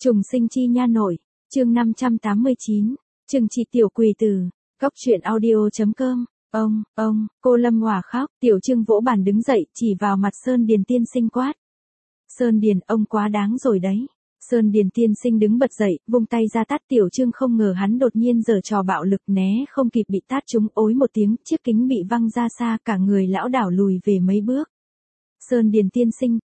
Trùng sinh chi nha nội, chương 589, Trừng trị tiểu quỷ tử, góc truyện audio.com, cô Lâm Hòa khóc, Tiểu Trương vỗ bàn đứng dậy, chỉ vào mặt Sơn Điền tiên sinh quát. Sơn Điền, ông quá đáng rồi đấy. Sơn Điền tiên sinh đứng bật dậy, vung tay ra tát Tiểu Trương, không ngờ hắn đột nhiên giở trò bạo lực, né không kịp bị tát trúng, ối một tiếng, chiếc kính bị văng ra xa, cả người lão đảo lùi về mấy bước. Sơn Điền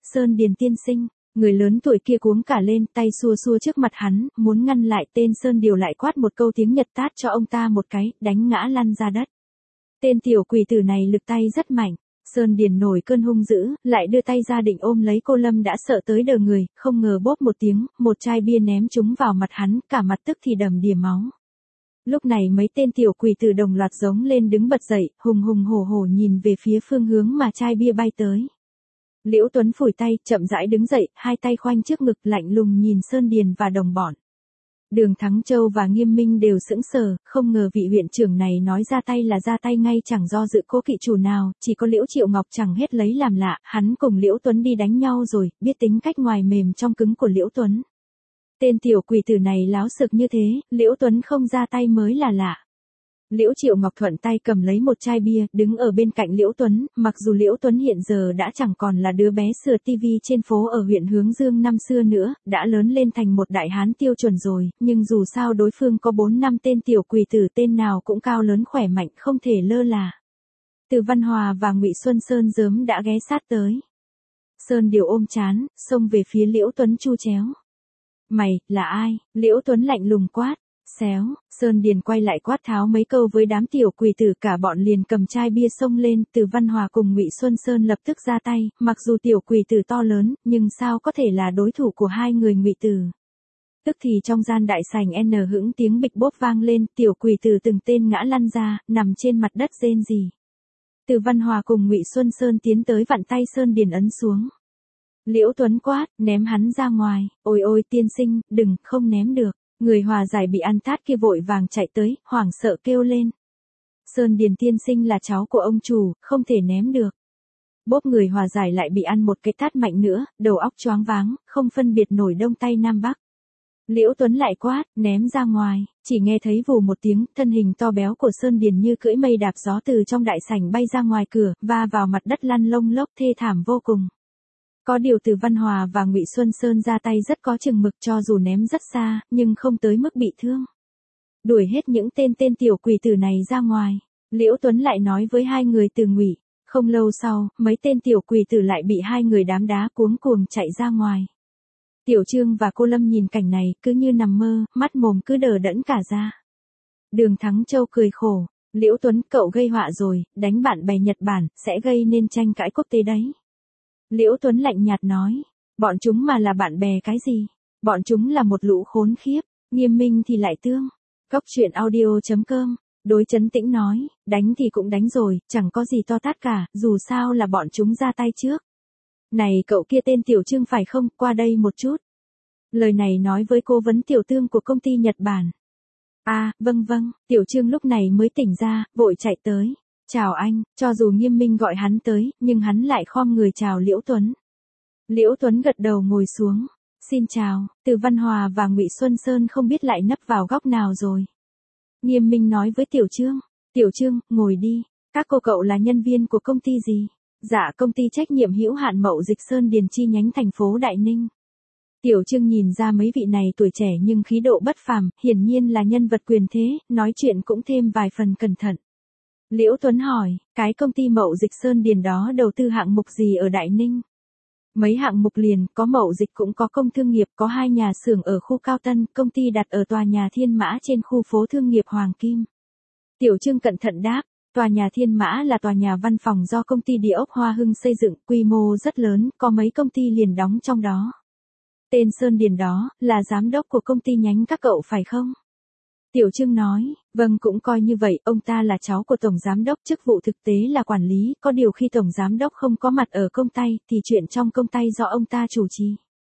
tiên sinh, người lớn tuổi kia cuống cả lên, tay xua xua trước mặt hắn, muốn ngăn lại. Tên Sơn Điều lại quát một câu tiếng Nhật, tát cho ông ta một cái, đánh ngã lăn ra đất. Tên tiểu quỷ tử này lực tay rất mạnh. Sơn Điền nổi cơn hung dữ, lại đưa tay ra định ôm lấy cô Lâm đã sợ tới đờ người, không ngờ bốp một tiếng, một chai bia ném trúng vào mặt hắn, cả mặt tức thì đầm đìa máu. Lúc này mấy tên tiểu quỷ tử đồng loạt giống lên đứng bật dậy, hùng hùng hổ hổ nhìn về phía phương hướng mà chai bia bay tới. Liễu Tuấn phủi tay, chậm rãi đứng dậy, hai tay khoanh trước ngực, lạnh lùng nhìn Sơn Điền và đồng bọn. Đường Thắng Châu và Nghiêm Minh đều sững sờ, không ngờ vị huyện trưởng này nói ra tay là ra tay ngay, chẳng do dự cố kỵ chủ nào, chỉ có Liễu Triệu Ngọc chẳng hết lấy làm lạ, hắn cùng Liễu Tuấn đi đánh nhau rồi, biết tính cách ngoài mềm trong cứng của Liễu Tuấn. Tên tiểu quỷ tử này láo xực như thế, Liễu Tuấn không ra tay mới là lạ. Liễu Triệu Ngọc thuận tay cầm lấy một chai bia, đứng ở bên cạnh Liễu Tuấn, mặc dù Liễu Tuấn hiện giờ đã chẳng còn là đứa bé sửa tivi trên phố ở huyện Hướng Dương năm xưa nữa, đã lớn lên thành một đại hán tiêu chuẩn rồi, nhưng dù sao đối phương có 4-5 tên tiểu quỷ tử, tên nào cũng cao lớn khỏe mạnh, không thể lơ là. Từ Văn Hòa và Ngụy Xuân Sơn sớm đã ghé sát tới. Sơn Điều ôm trán, xông về phía Liễu Tuấn chu chéo. Mày, là ai? Liễu Tuấn lạnh lùng quát. Xéo, Sơn Điền quay lại quát tháo mấy câu với đám tiểu quỷ tử, cả bọn liền cầm chai bia xông lên. Từ Văn Hòa cùng Ngụy Xuân Sơn lập tức ra tay, mặc dù tiểu quỷ tử to lớn, nhưng sao có thể là đối thủ của hai người Ngụy tử. Tức thì trong gian đại sảnh hững tiếng bịch bốp vang lên, tiểu quỷ tử từng tên ngã lăn ra, nằm trên mặt đất rên rỉ. Từ Văn Hòa cùng Ngụy Xuân Sơn tiến tới vặn tay Sơn Điền ấn xuống. Liễu Tuấn quát, ném hắn ra ngoài. Ôi ôi tiên sinh, đừng, không ném được. Người hòa giải bị ăn tát kia vội vàng chạy tới, hoảng sợ kêu lên. Sơn Điền tiên sinh là cháu của ông chủ, không thể ném được. Bốp người hòa giải lại bị ăn một cái tát mạnh nữa, đầu óc choáng váng, không phân biệt nổi đông tây nam bắc. Liễu Tuấn lại quát, ném ra ngoài, chỉ nghe thấy vù một tiếng, thân hình to béo của Sơn Điền như cưỡi mây đạp gió từ trong đại sảnh bay ra ngoài cửa, va vào mặt đất lăn lông lốc thê thảm vô cùng. Có điều Từ Văn Hòa và Ngụy Xuân Sơn ra tay rất có chừng mực, cho dù ném rất xa, nhưng không tới mức bị thương. Đuổi hết những tên tiểu quỷ tử này ra ngoài, Liễu Tuấn lại nói với hai người Từ Ngụy. Không lâu sau, mấy tên tiểu quỷ tử lại bị hai người đám đá cuống cuồng chạy ra ngoài. Tiểu Trương và cô Lâm nhìn cảnh này, cứ như nằm mơ, mắt mồm cứ đờ đẫn cả ra. Đường Thắng Châu cười khổ, Liễu Tuấn, cậu gây họa rồi, đánh bạn bè Nhật Bản, sẽ gây nên tranh cãi quốc tế đấy. Liễu Tuấn lạnh nhạt nói, bọn chúng mà là bạn bè cái gì? Bọn chúng là một lũ khốn khiếp. Nghiêm Minh thì lại tương. Góc truyện audio.com, đối Trấn Tĩnh nói, đánh thì cũng đánh rồi, chẳng có gì to tát cả, dù sao là bọn chúng ra tay trước. Này cậu kia tên Tiểu Trương phải không, qua đây một chút. Lời này nói với cố vấn tiểu tương của công ty Nhật Bản. À, vâng, Tiểu Trương lúc này mới tỉnh ra, vội chạy tới. Chào anh, cho dù Nghiêm Minh gọi hắn tới, nhưng hắn lại khom người chào Liễu Tuấn. Liễu Tuấn gật đầu ngồi xuống. Xin chào. Từ Văn Hòa và Ngụy Xuân Sơn không biết lại nấp vào góc nào rồi. Nghiêm Minh nói với Tiểu Trương. Tiểu Trương, ngồi đi. Các cậu là nhân viên của công ty gì? Dạ, công ty trách nhiệm hữu hạn Mậu Dịch Sơn Điền chi nhánh thành phố Đại Ninh. Tiểu Trương nhìn ra mấy vị này tuổi trẻ nhưng khí độ bất phàm, hiển nhiên là nhân vật quyền thế, nói chuyện cũng thêm vài phần cẩn thận. Liễu Tuấn hỏi, cái công ty Mậu Dịch Sơn Điền đó đầu tư hạng mục gì ở Đại Ninh? Mấy hạng mục liền, có mậu dịch cũng có công thương nghiệp, có 2 nhà xưởng ở khu Cao Tân, công ty đặt ở tòa nhà Thiên Mã trên khu phố thương nghiệp Hoàng Kim. Tiểu Trương cẩn thận đáp, tòa nhà Thiên Mã là tòa nhà văn phòng do công ty địa ốc Hoa Hưng xây dựng, quy mô rất lớn, có mấy công ty liền đóng trong đó. Tên Sơn Điền đó, là giám đốc của công ty nhánh các cậu phải không? Tiểu Trương nói, vâng, cũng coi như vậy, ông ta là cháu của tổng giám đốc, chức vụ thực tế là quản lý, có điều khi tổng giám đốc không có mặt ở công tay, thì chuyện trong công tay do ông ta chủ trì.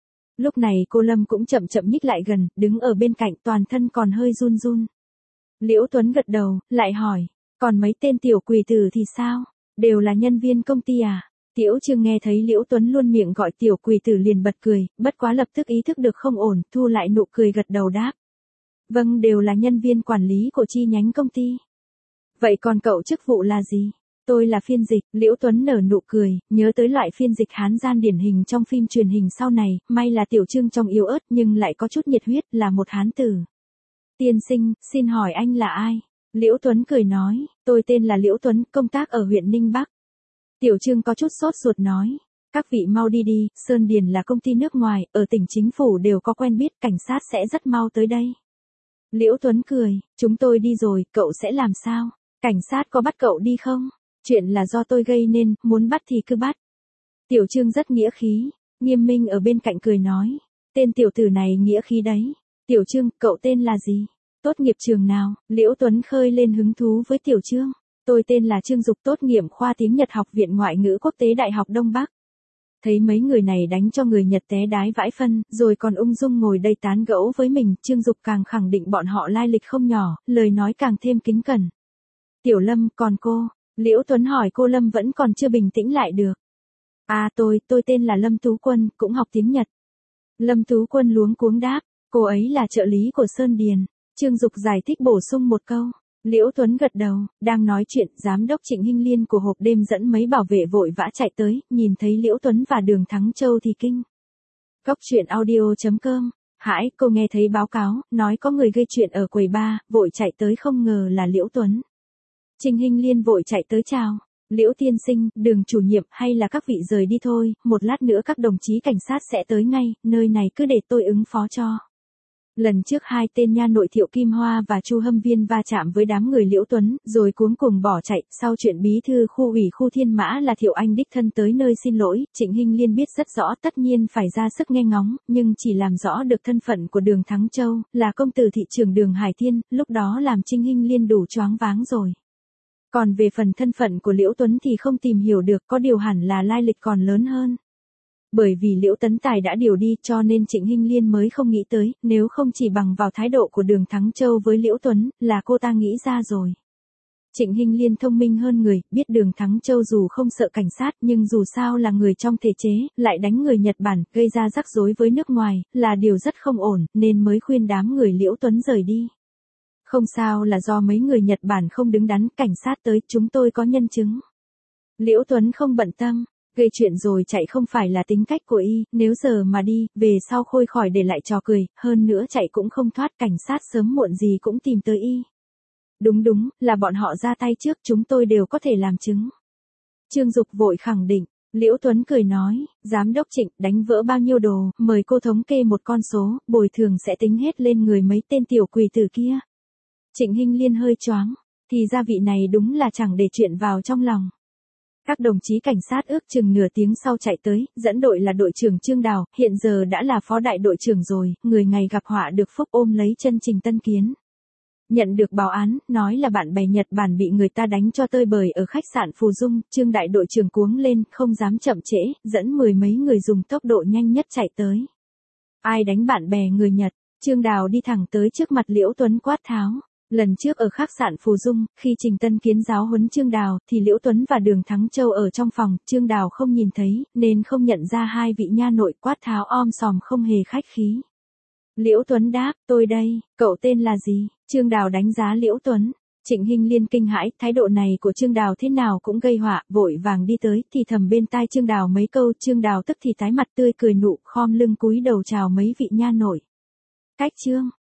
Lúc này cô Lâm cũng chậm nhích lại gần, đứng ở bên cạnh, toàn thân còn hơi run. Liễu Tuấn gật đầu, lại hỏi, còn mấy tên tiểu quỷ tử thì sao? Đều là nhân viên công ty à? Tiểu Trương nghe thấy Liễu Tuấn luôn miệng gọi tiểu quỷ tử liền bật cười, bất quá lập tức ý thức được không ổn, thu lại nụ cười gật đầu đáp. Vâng, đều là nhân viên quản lý của chi nhánh công ty. Vậy còn cậu chức vụ là gì? Tôi là phiên dịch, Liễu Tuấn nở nụ cười, nhớ tới loại phiên dịch Hán gian điển hình trong phim truyền hình sau này, may là Tiểu Trương trông yếu ớt nhưng lại có chút nhiệt huyết, là một Hán tử. Tiên sinh, xin hỏi anh là ai? Liễu Tuấn cười nói, tôi tên là Liễu Tuấn, công tác ở huyện Ninh Bắc. Tiểu Trương có chút sốt ruột nói, các vị mau đi đi, Sơn Điền là công ty nước ngoài, ở tỉnh chính phủ đều có quen biết, cảnh sát sẽ rất mau tới đây. Liễu Tuấn cười, chúng tôi đi rồi, cậu sẽ làm sao? Cảnh sát có bắt cậu đi không? Chuyện là do tôi gây nên, muốn bắt thì cứ bắt. Tiểu Trương rất nghĩa khí, Nghiêm Minh ở bên cạnh cười nói, tên tiểu tử này nghĩa khí đấy. Tiểu Trương, cậu tên là gì? Tốt nghiệp trường nào? Liễu Tuấn khơi lên hứng thú với Tiểu Trương. Tôi tên là Trương Dục, tốt nghiệp khoa tiếng Nhật Học viện Ngoại ngữ Quốc tế Đại học Đông Bắc. Thấy mấy người này đánh cho người Nhật té đái vãi phân, rồi còn ung dung ngồi đây tán gẫu với mình, Trương Dục càng khẳng định bọn họ lai lịch không nhỏ, lời nói càng thêm kính cẩn. Tiểu Lâm, còn cô? Liễu Tuấn hỏi cô Lâm vẫn còn chưa bình tĩnh lại được. À tôi tên là Lâm Tú Quân, cũng học tiếng Nhật. Lâm Tú Quân luống cuống đáp, cô ấy là trợ lý của Sơn Điền. Trương Dục giải thích bổ sung một câu. Liễu Tuấn gật đầu, đang nói chuyện, giám đốc Trịnh Hinh Liên của hộp đêm dẫn mấy bảo vệ vội vã chạy tới, nhìn thấy Liễu Tuấn và Đường Thắng Châu thì kinh. Cóc truyện audio.com. Hãi, cô nghe thấy báo cáo, nói có người gây chuyện ở quầy bar, vội chạy tới không ngờ là Liễu Tuấn. Trịnh Hinh Liên vội chạy tới chào. Liễu tiên sinh, Đường chủ nhiệm, hay là các vị rời đi thôi, một lát nữa các đồng chí cảnh sát sẽ tới ngay, nơi này cứ để tôi ứng phó cho. Lần trước hai tên nha nội Thiệu Kim Hoa và Chu Hâm Viên va chạm với đám người Liễu Tuấn, rồi cuống cùng bỏ chạy, sau chuyện bí thư khu ủy khu Thiên Mã là Thiệu Anh đích thân tới nơi xin lỗi, Trịnh Hinh Liên biết rất rõ tất nhiên phải ra sức nghe ngóng, nhưng chỉ làm rõ được thân phận của Đường Thắng Châu, là công tử thị trường Đường Hải Thiên, lúc đó làm Trịnh Hinh Liên đủ choáng váng rồi. Còn về phần thân phận của Liễu Tuấn thì không tìm hiểu được, có điều hẳn là lai lịch còn lớn hơn. Bởi vì Liễu Tấn Tài đã điều đi cho nên Trịnh Hinh Liên mới không nghĩ tới, nếu không chỉ bằng vào thái độ của Đường Thắng Châu với Liễu Tuấn, là cô ta nghĩ ra rồi. Trịnh Hinh Liên thông minh hơn người, biết Đường Thắng Châu dù không sợ cảnh sát nhưng dù sao là người trong thể chế, lại đánh người Nhật Bản, gây ra rắc rối với nước ngoài, là điều rất không ổn, nên mới khuyên đám người Liễu Tuấn rời đi. Không sao, là do mấy người Nhật Bản không đứng đắn, cảnh sát tới, chúng tôi có nhân chứng. Liễu Tuấn không bận tâm. Gây chuyện rồi chạy không phải là tính cách của y, nếu giờ mà đi, về sau khôi khỏi để lại trò cười, hơn nữa chạy cũng không thoát, cảnh sát sớm muộn gì cũng tìm tới y. Đúng, là bọn họ ra tay trước, chúng tôi đều có thể làm chứng. Trương Dục vội khẳng định, Liễu Tuấn cười nói, giám đốc Trịnh, đánh vỡ bao nhiêu đồ, mời cô thống kê một con số, bồi thường sẽ tính hết lên người mấy tên tiểu quỷ tử kia. Trịnh Hinh Liên hơi choáng, thì gia vị này đúng là chẳng để chuyện vào trong lòng. Các đồng chí cảnh sát ước chừng nửa tiếng sau chạy tới, dẫn đội là đội trưởng Trương Đào, hiện giờ đã là phó đại đội trưởng rồi, người ngày gặp họa được phúc ôm lấy chân Trình Tân Kiến. Nhận được báo án, nói là bạn bè Nhật Bản bị người ta đánh cho tơi bời ở khách sạn Phù Dung, Trương đại đội trưởng cuống lên, không dám chậm trễ, dẫn mười mấy người dùng tốc độ nhanh nhất chạy tới. Ai đánh bạn bè người Nhật? Trương Đào đi thẳng tới trước mặt Liễu Tuấn quát tháo. Lần trước ở khách sạn Phù Dung, khi Trình Tân Kiến giáo huấn Trương Đào, thì Liễu Tuấn và Đường Thắng Châu ở trong phòng, Trương Đào không nhìn thấy, nên không nhận ra hai vị nha nội, quát tháo om sòm không hề khách khí. Liễu Tuấn đáp, tôi đây, cậu tên là gì? Trương Đào đánh giá Liễu Tuấn. Trịnh Hinh Liên kinh hãi, thái độ này của Trương Đào thế nào cũng gây họa, vội vàng đi tới, thì thầm bên tai Trương Đào mấy câu, Trương Đào tức thì tái mặt tươi cười nụ, khom lưng cúi đầu chào mấy vị nha nội. Cách Trương,